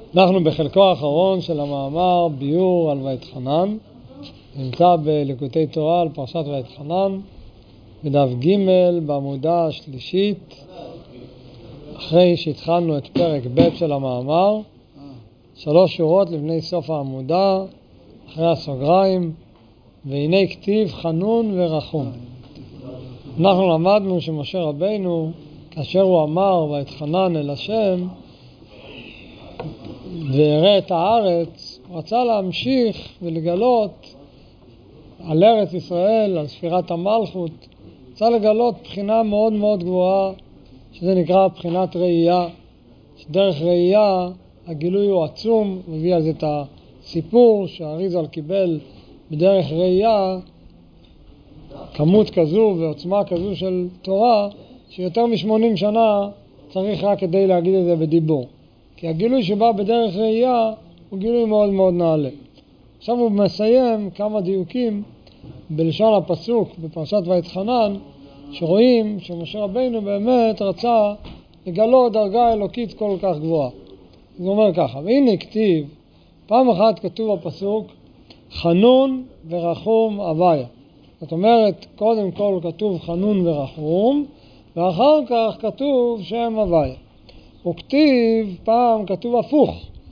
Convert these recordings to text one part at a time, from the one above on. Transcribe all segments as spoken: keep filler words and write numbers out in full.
אנחנו בחלקו האחרון של המאמר ביור על ואתחנן, נמצא בליקוטי תורה על פרשת ואתחנן, בדף ג' בעמודה השלישית, אחרי שהתחלנו את פרק ב' של המאמר, שלוש שורות לפני סוף העמודה, אחרי הסוגריים, והנה כתיב חנון ורחום. אנחנו למדנו שמשה רבינו, כאשר הוא אמר ואתחנן אל השם, ויראה את הארץ, הוא רצה להמשיך ולגלות על ארץ ישראל, על ספירת המלכות, רצה לגלות בחינה מאוד מאוד גבוהה, שזה נקרא בחינת ראייה, שדרך ראייה הגילוי הוא עצום, הוא מביא על זה את הסיפור שהאריזל קיבל בדרך ראייה, כמות כזו ועוצמה כזו של תורה, שיותר משמונים שנה צריך רק כדי להגיד את זה בדיבור. כי הגילוי שבא בדרך ראייה הוא גילוי מאוד מאוד נעלה. עכשיו הוא מסיים כמה דיוקים בלשון הפסוק בפרשת ואתחנן, שרואים שמשה רבינו באמת רצה לגלות דרגה אלוקית כל כך גבוהה. הוא אומר ככה, והנה כתיב, פעם אחת כתוב בפסוק, חנון ורחום הוויה. זאת אומרת, קודם כל כתוב חנון ורחום, ואחר כך כתוב שם הוויה. וכתיב, פעם כתוב הפוך,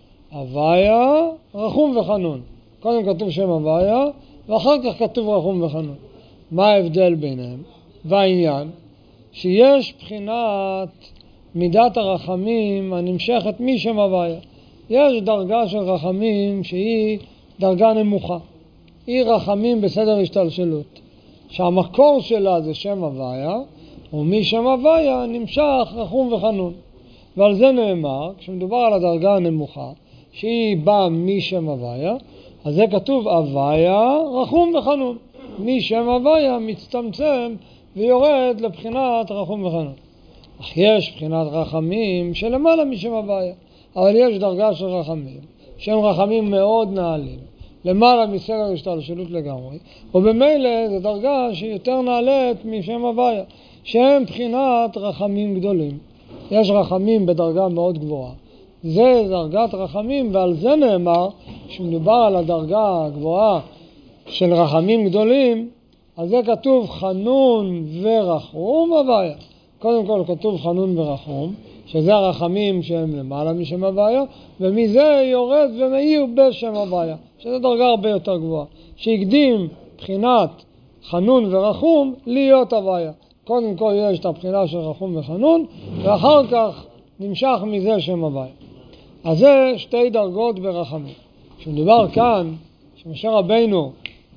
הוויה, רחום וחנון. קודם כתוב שם הוויה, ואחר כך כתוב רחום וחנון. מה ההבדל ביניהם? והעניין, שיש בחינת מידת הרחמים הנמשכת משם הוויה. יש דרגה של רחמים שהיא דרגה נמוכה. היא רחמים בסדר השתלשלות. שהמקור שלה זה שם הוויה, ומשם הוויה נמשך רחום וחנון. ועל זה נאמר, כשמדובר על הדרגה הנמוכה, שהיא באה משם הוויה, אז זה כתוב הוויה, רחום וחנון. משם הוויה מצטמצם ויורד לבחינת רחום וחנון. אך יש בחינת רחמים שלמעלה משם הוויה, אבל יש דרגה של רחמים, שהם רחמים מאוד נעלים, למעלה מסדר השתלשלות לגמרי, ובמילא זו דרגה שהיא יותר נעלית משם הוויה, שהם בחינת רחמים גדולים. יש רחמים בדרגה מאוד גבוהה. זה דרגת רחמים, ועל זה נאמר, כשמדובר על הדרגה הגבוהה של רחמים גדולים, אז זה כתוב חנון ורחום הוויה. קודם כל כתוב חנון ורחום, שזה הרחמים שהם למעלה משם הוויה, ומזה יורד ומאיר בשם הוויה, שזה דרגה הרבה יותר גבוהה, שהקדים בחינת חנון ורחום להיות הוויה. קודם כל יש את הבחינה של רחום וחנון, ואחר כך נמשך מזה שם הוויה. אז זה שתי דרגות ברחמים. כשמדובר כאן, שמשה רבינו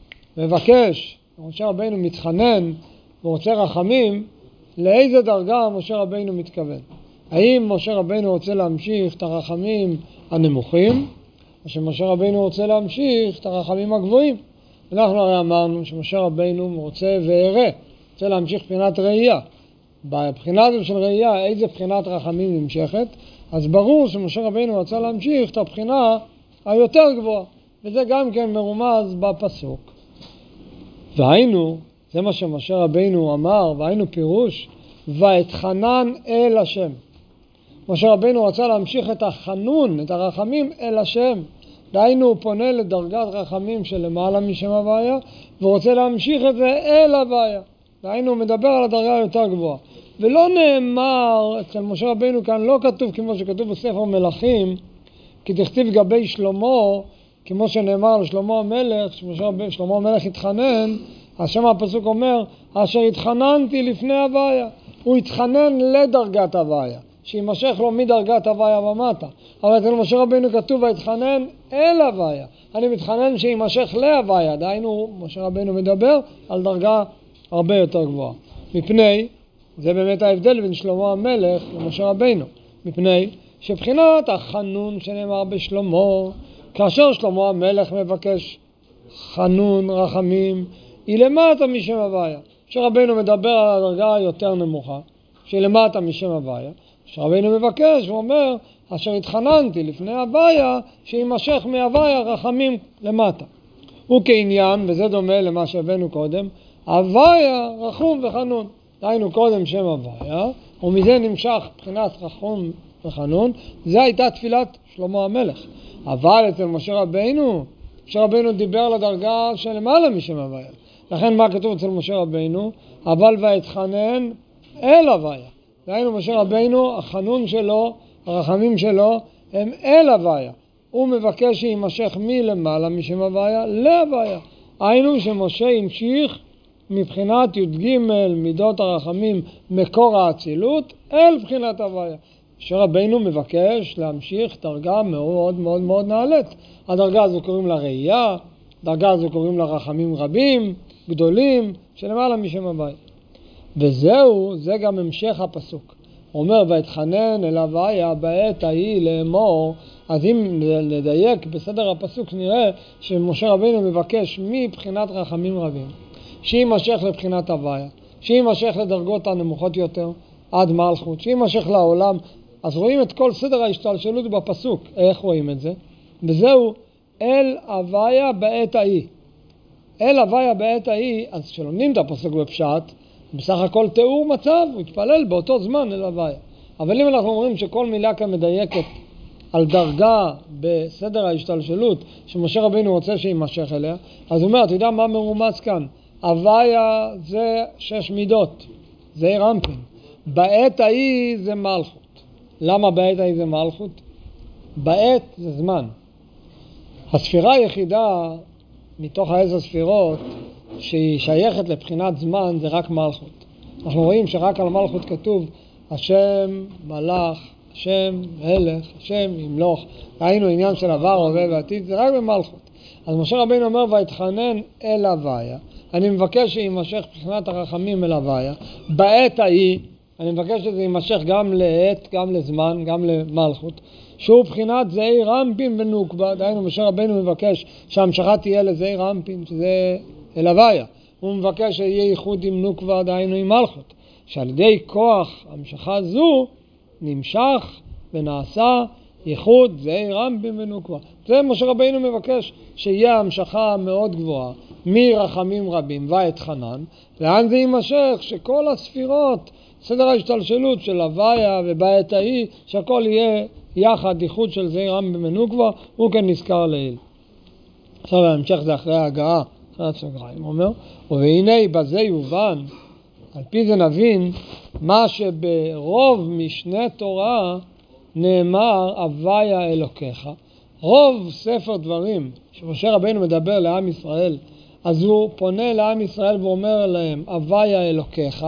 מבקש, משה רבינו מתחנן ורוצה רחמים, לאיזה דרגה משה רבינו מתכוון? האם משה רבינו רוצה להמשיך את הרחמים הנמוכים, או שמשה רבינו רוצה להמשיך את הרחמים הגבוהים? אנחנו הרי אמרנו שמשה רבינו רוצה ויראה, רוצה להמשיך בחינת ראייה. בבחינה הזו של ראייה, איזה בחינת רחמים נמשכת? אז ברור שמשה רבינו רוצה להמשיך את הבחינה היותר גבוהה, וזה גם כן מרומז בפסוק. והיינו, זה מה שמשה רבינו אמר, והיינו פירוש, ואתחנן אל השם. משה רבינו רצה להמשיך את החנון, את הרחמים אל השם. דהיינו הוא פונה לדרגת רחמים של למעלה משם הוויה, ורוצה להמשיך את זה אל הוויה. דהיינו הוא מדבר על הדרגה היותר גבוהה. ולא נאמר, אצל משה רבינו כאן לא כתוב כמו שכתוב בספר מלכים, כי תכתיב גבי שלמה, כמו שנאמר על שלמה המלך, שלמה המלך התחנן, אז שם הפסוק אומר, אשר התחננתי לפני הוויה. הוא התחנן לדרגת הוויה, שימשך לו מדרגת הוויה ומטה. אבל אצל משה רבינו כתוב, והתחנן אל הוויה. אני מתחנן שימשך להוויה. דהיינו, משה רבינו מדבר על דרגה הרבה יותר גבוהה. מפני, זה באמת ההבדל בין שלמה המלך למשה רבינו. מפני שבחינת החנון שנאמר בשלמה, כאשר שלמה המלך מבקש חנון, רחמים, היא למטה משם הוויה. משה רבינו מדבר על הדרגה היותר נמוכה, שהיא למטה משם הוויה. משה רבינו מבקש ואומר, אשר התחננתי לפני הוויה, שימשך מהוויה רחמים למטה. הוא כעניין, וזה דומה למה שהבאנו קודם, הוויה רחום וחנון. דהיינו קודם שם הוויה, ומזה נמשך בחינת רחום וחנון, זה הייתה תפילת שלמה המלך. אבל אצל משה רבינו, משה רבינו דיבר לדרגה של למעלה משם הוויה. לכן מה כתוב אצל משה רבינו? אבל ויתחנן אל הוויה. דהיינו משה רבינו, החנון שלו, הרחמים שלו, הם אל הוויה. הוא מבקש שימשך מלמעלה משם הוויה להוויה. היינו שמשה המשיך מבחינת י"ג מידות הרחמים מקור האצילות אל בחינת הוויה. משה רבינו מבקש להמשיך דרגה מאוד מאוד מאוד נעלית. הדרגה הזו קוראים לה ראייה, דרגה הזו קוראים לה רחמים רבים, גדולים, שלמעלה משם הוויה. וזהו, זה גם המשך הפסוק. הוא אומר, ויתחנן אל הוויה בעת ההיא לאמור. אז אם נדייק בסדר הפסוק נראה שמשה רבינו מבקש מבחינת רחמים רבים, שימשך לבחינת הוויה, שימשך לדרגות הנמוכות יותר, עד מלכות, שימשך לעולם. אז רואים את כל סדר ההשתלשלות בפסוק. איך רואים את זה? וזהו, אל הוויה בעת ההיא. אל הוויה בעת ההיא, אז כשלומדים את הפסוק בפשט, בסך הכל תיאור מצב, הוא התפלל באותו זמן אל הוויה. אבל אם אנחנו אומרים שכל מילה כאן מדייקת על דרגה בסדר ההשתלשלות שמשה רבינו רוצה שימשך אליה, אז הוא אומר, אתה יודע מה מרומז כאן? הוויה זה שש מידות, זה רמפין. בעת ההיא זה מלכות. למה בעת ההיא זה מלכות? בעת זה זמן. הספירה היחידה מתוך העשר ספירות שהיא שייכת לבחינת זמן זה רק מלכות. אנחנו רואים שרק על מלכות כתוב השם מלך, השם מלך, השם ימלוך. ראינו עניין של עבר, הווה ועתיד, זה רק במלכות. אז משה רבינו אומר ויתחנן אל הוויה. אני מבקש שימשך בחינת הרחמים אל הוויה. בעת ההיא, אני מבקש שזה יימשך גם לעת, גם לזמן, גם למלכות. שהוא בחינת זעי רמפין ונוקבה. דהיינו משה רבינו מבקש שההמשכה תהיה לזעי רמפין, שזה אל הוויה. הוא מבקש שיהיה ייחוד עם נוקבה, דהיינו עם מלכות. שעל ידי כוח המשכה זו נמשך ונעשה ייחוד זעי רמפין ונוקבה. זה משה רבינו מבקש שיהיה המשכה מאוד גבוהה מרחמים רבים ויתחנן. לאן זה יימשך? שכל הספירות, סדר ההשתלשלות של הוויה ובעת ההיא, שהכל יהיה יחד ייחוד של זעי רמפין ונוקבה, הוא כן נזכר לעיל. עכשיו ההמשך זה אחרי ההגעה, אחרי הסוגריים, הוא אומר, והנה בזה יובן, על פי זה נבין, מה שברוב משנה תורה נאמר הוויה אלוקיך. רוב ספר דברים שמשה רבינו מדבר לעם ישראל, אז הוא פונה לעם ישראל ואומר להם הוויה אלוקיך,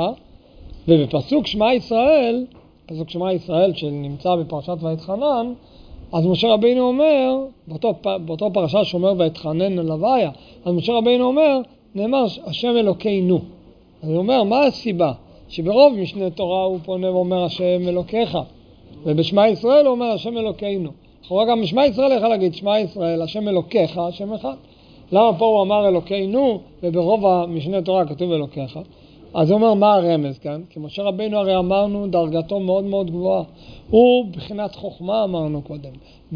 ובפסוק שמע ישראל, פסוק שמע ישראל שנמצא בפרשת ויתחנן, אז משה רבינו אומר, באותו, באותו פרשה שאומר ויתחנן אל הוויה, אז משה רבינו אומר, נאמר השם אלוקינו. אז הוא אומר, מה הסיבה? שברוב משנה תורה הוא פונה ואומר השם אלוקיך, ובשמע ישראל הוא אומר השם אלוקינו. אחורה גם בשמע ישראל יכול להגיד, שמע ישראל, השם אלוקיך, השם אחד. למה פה הוא אמר אלוקינו, וברוב המשנה תורה כתוב אלוקיך? אז הוא אומר, מה הרמז כאן? כי משה רבינו הרי אמרנו, דרגתו מאוד מאוד גבוהה. הוא בחינת חוכמה אמרנו קודם.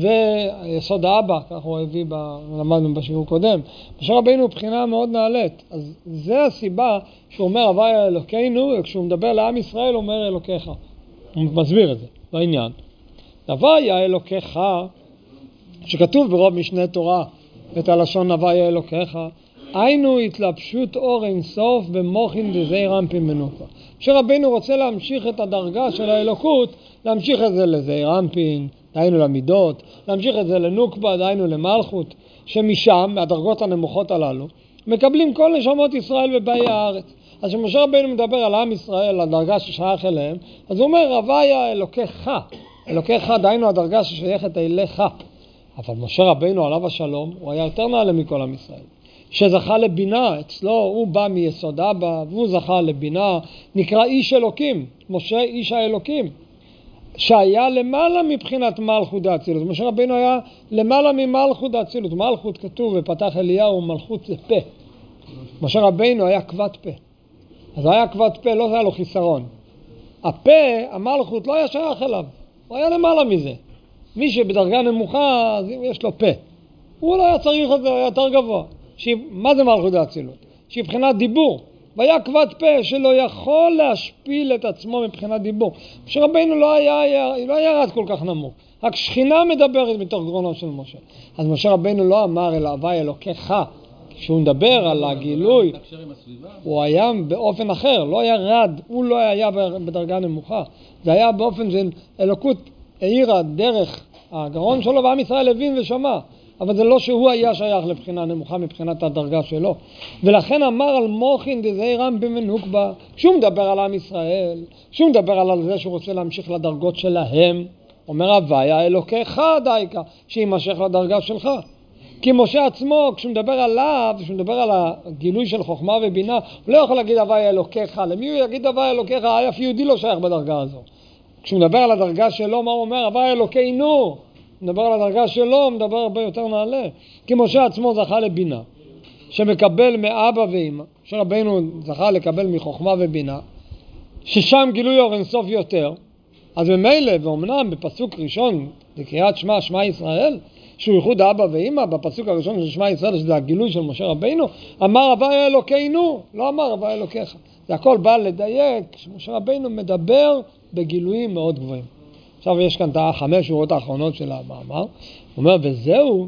ויסוד האבא, כך הוא הביא, ב... למדנו בשיעור קודם. משה רבינו הוא בחינה מאוד נעלית. אז זה הסיבה שהוא אומר, הוויה אלוקינו, וכשהוא מדבר לעם ישראל, הוא אומר אלוקיך. הוא מסביר את זה, בעניין. הוויה אלוקיך, שכתוב ברוב משנה תורה, את הלשון הוויה אלוקיך, היינו התלבשות אור אינסוף במוחין דזעי רמפין ונוקבה. שרבינו רוצה להמשיך את הדרגה של האלוקות, להמשיך את זה לזעי רמפין, דהיינו למידות, להמשיך את זה לנוקבה, דהיינו למלכות, שמשם, מהדרגות הנמוכות הללו, מקבלים כל נשמות ישראל בבאי הארץ. אז כשמשה רבינו מדבר על עם ישראל, הדרגה ששייך אליהם, אז הוא אומר, הוויה אלוקיך, אלוקיך, דהיינו הדרגה ששייכת אליך. אבל משה רבינו עליו השלום, הוא היה יותר נעלה מכל עם ישראל. שזכה לבינה, אצלו הוא בא מיסוד אבא, והוא זכה לבינה, נקרא איש אלוקים, משה איש האלוקים, שהיה למעלה מבחינת מלכות דאצילות. משה רבינו היה למעלה ממלכות דאצילות. מלכות כתוב ופתח אליהו, מלכות זה פה. משה רבינו היה כבד פה. אז היה כבד פה, לא היה לו חיסרון. הפה, המלכות, לא היה שייך אליו. הוא היה למעלה מזה. מי שבדרגה נמוכה, אז יש לו פה. הוא לא היה צריך את זה, הוא היה יותר גבוה. שהיא, מה זה מלכות דאצילות? שהיא בחינת דיבור. והיה כבד פה שלא יכול להשפיל את עצמו מבחינת דיבור. משה רבינו לא היה, היה, לא ירד כל כך נמוך. רק שכינה מדברת מתוך גרונו של משה. אז משה רבינו לא אמר אל הווי אלוקיך. כשהוא מדבר על הגילוי, הוא היה באופן אחר, לא היה רד, הוא לא היה בדרגה נמוכה. זה היה באופן של אלוקות העירה דרך הגרון שלו, ועם ישראל הבין ושמע. אבל זה לא שהוא היה שייך לבחינה נמוכה מבחינת הדרגה שלו. ולכן אמר על מוחין דזעי רם במנוקבה, כשהוא מדבר על עם ישראל, כשהוא מדבר על זה שהוא רוצה להמשיך לדרגות שלהם, אומר הוויה אלוקיך דייקה, שימשך לדרגה שלך. כי משה עצמו, כשהוא מדבר עליו, כשהוא מדבר על הגילוי של חוכמה ובינה, הוא לא יכול להגיד הוויה אלוקיך. למי הוא יגיד הוויה אלוקיך? אף יהודי לא שייך בדרגה הזו. כשהוא מדבר על הדרגה שלו, מה הוא אומר? הוויה אלוקינו. הוא מדבר על הדרגה שלו, הוא מדבר הרבה יותר נעלה. כי משה עצמו זכה לבינה, שמקבל מאבא ואמא, שרבינו זכה לקבל מחוכמה ובינה, ששם גילוי אור אינסוף יותר. אז במילא, ואומנם בפסוק ראשון, בקריאת שמע, שמע ישראל, שהוא ייחוד אבא ואמא, בפסוק הראשון של שמע ישראל, שזה הגילוי של משה רבינו, אמר הוויה אלוקינו, לא אמר הוויה אלוקיך. זה הכל בא לדייק, שמשה רבינו מדבר בגילויים מאוד גבוהים. עכשיו יש כאן את החמש שורות האחרונות של המאמר, הוא אומר, וזהו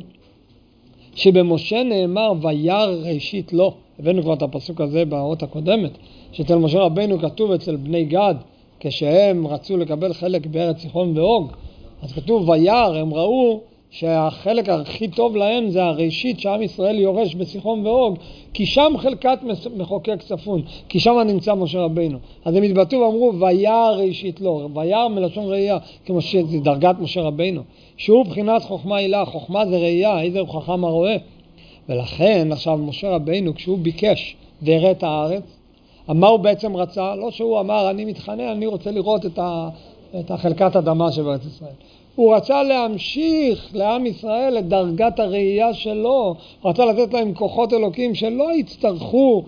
שבמשה נאמר וירא ראשית לו. הבאנו כבר את הפסוק הזה באות הקודמת, שאצל משה רבינו כתוב אצל בני גד, כשהם רצו לקבל חלק בארץ סיחון ואוג, אז כתוב וירא, הם ראו שהחלק הכי טוב להם זה הראשית שעם ישראל יורש בסיחון ואוג, כי שם חלקת מחוקק צפון, כי שם נמצא משה רבינו. אז הם התבטאו ואמרו וירא ראשית לו, וירא מלשון ראייה, כמו שזה דרגת משה רבינו, שהוא בחינת חוכמה הילה, חוכמה זה ראייה, איזה הוא חכם הרואה. ולכן עכשיו משה רבינו כשהוא ביקש והראה את הארץ, מה הוא בעצם רצה? לא שהוא אמר אני מתחנן, אני רוצה לראות את, ה, את החלקת אדמה של ארץ ישראל. הוא רצה להמשיך לעם ישראל את דרגת הראייה שלו, הוא רצה לתת להם כוחות אלוקים שלא יצטרכו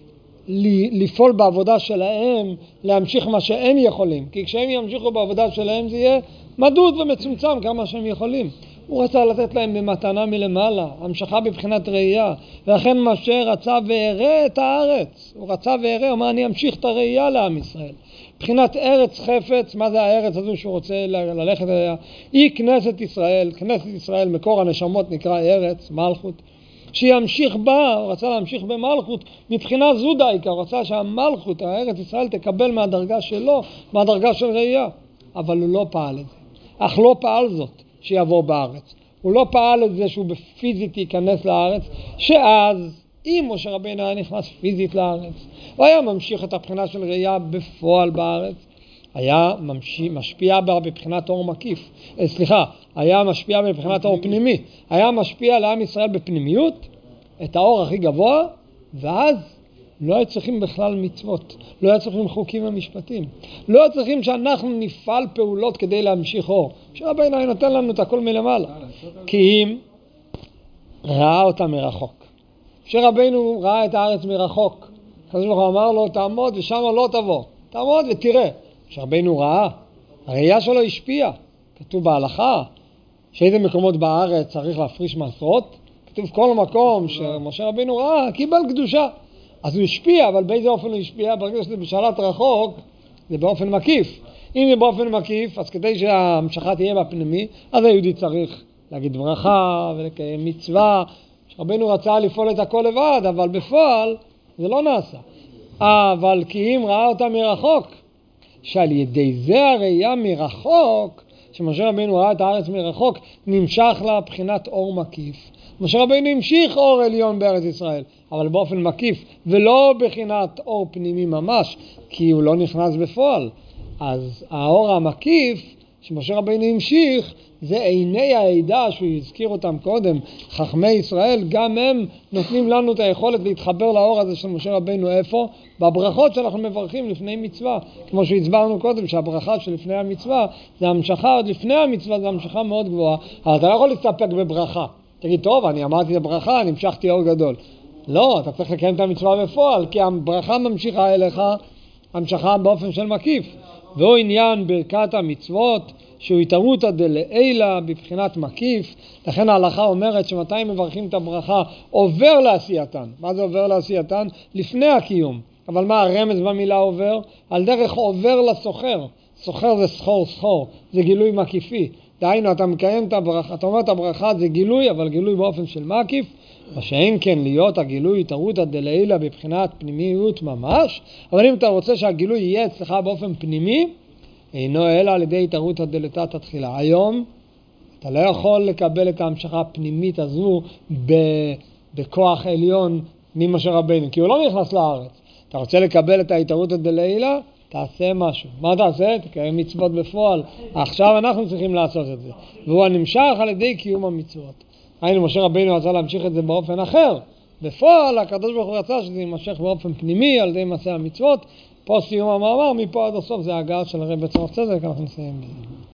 לפעול בעבודה שלהם, להמשיך מה שהם יכולים, כי כשהם ימשיכו בעבודה שלהם זה יהיה מדוד ומצומצם כמה שהם יכולים. הוא רצה לתת להם במתנה מלמעלה, המשכה בבחינת ראייה, ולכן משה רצה והראה את הארץ, הוא רצה והראה, הוא אמר אני אמשיך את הראייה לעם ישראל. מבחינת ארץ חפץ, מה זה הארץ הזו שהוא רוצה ללכת אליה? היא כנסת ישראל, כנסת ישראל, מקור הנשמות נקרא ארץ, מלכות, שימשיך בה, הוא רצה להמשיך במלכות, מבחינה זו דייקה, הוא רצה שהמלכות, הארץ ישראל, תקבל מהדרגה שלו, מהדרגה של ראייה, אבל הוא לא פעל את זה, אך לא פעל זאת שיבוא בארץ, הוא לא פעל את זה שהוא בפיזית ייכנס לארץ, שאז אם משה רבינו היה נכנס פיזית לארץ, הוא היה ממשיך את הבחינה של ראייה בפועל בארץ, היה ממשיך, משפיע בה בבחינת אור מקיף, סליחה, היה משפיע בבחינת אור פנימי, היה משפיע לעם ישראל בפנימיות, את האור הכי גבוה, ואז לא היה צריכים בכלל מצוות, לא היה צריכים חוקים ומשפטים, לא היה צריכים שאנחנו נפעל פעולות כדי להמשיך אור. משה רבינו היה נותן לנו את הכל מלמעלה, כי אם ראה אותה מרחוק. משה רבינו ראה את הארץ מרחוק, הקדוש ברוך הוא אמר לו תעמוד ושם לא תבוא, תעמוד ותראה. משה רבינו ראה, הראייה שלו השפיעה, כתוב בהלכה שאיזה מקומות בארץ צריך להפריש מעשרות, כתוב כל מקום שמשה רבינו ראה קיבל קדושה, אז הוא השפיע, אבל באיזה אופן הוא השפיע? ברגע שזה בשלט רחוק זה באופן מקיף. אם זה באופן מקיף, אז כדי שההמשכה תהיה בפנימי, אז היהודי צריך להגיד ברכה ולקיים מצווה. רבינו רצה לפעול את הכל לבד, אבל בפועל זה לא נעשה. אבל כי אם ראה אותה מרחוק, שעל ידי זה הראייה מרחוק, שמשה רבינו ראה את הארץ מרחוק, נמשך לה בחינת אור מקיף. משה רבינו המשיך אור עליון בארץ ישראל, אבל באופן מקיף, ולא בחינת אור פנימי ממש, כי הוא לא נכנס בפועל. אז האור המקיף שמשה רבינו המשיך, זה עיני העדה שהוא הזכיר אותם קודם, חכמי ישראל, גם הם נותנים לנו את היכולת להתחבר לאור הזה של משה רבינו. איפה? בברכות שאנחנו מברכים לפני מצווה, כמו שהצברנו קודם, שהברכה שלפני המצווה זה המשכה, עוד לפני המצווה זה המשכה מאוד גבוהה, אבל אתה לא יכול להסתפק בברכה, תגיד טוב אני אמרתי את הברכה, אני המשכתי אור גדול. לא, אתה צריך לקיים את המצווה בפועל, כי הברכה ממשיכה אליך המשכה באופן של מקיף, והוא עניין ברכת המצוות שהוא התערותא דלעילא בבחינת מקיף. לכן ההלכה אומרת שמתי מברכים את הברכה עובר לעשייתן. מה זה עובר לעשייתן? לפני הקיום. אבל מה הרמז במילה עובר? על דרך עובר לסוחר. סוחר זה סחור סחור, זה גילוי מקיפי. דהיינו, אתה מקיים את הברכה, אתה אומר את הברכה זה גילוי, אבל גילוי באופן של מקיף, מה שאין כן להיות הגילוי התערותא דלעילא בבחינת פנימיות ממש, אבל אם אתה רוצה שהגילוי יהיה אצלך באופן פנימי, אינו אלא על ידי התערותא דלתתא תחילה. היום אתה לא יכול לקבל את ההמשכה הפנימית הזו בכוח עליון ממשה רבינו, כי הוא לא נכנס לארץ. אתה רוצה לקבל את ההתערותא דלעילא, תעשה משהו. מה תעשה? תקיים מצוות בפועל. עכשיו אנחנו צריכים לעשות את זה. והוא נמשך על ידי קיום המצוות. היינו, משה רבינו רצה להמשיך את זה באופן אחר. בפועל, הקדוש ברוך הוא רצה שזה יימשך באופן פנימי על ידי מעשה המצוות. פה סיום המאמר, מפה עד הסוף זה ההגעה של הרב צמח צדק, אנחנו נסיים בזה.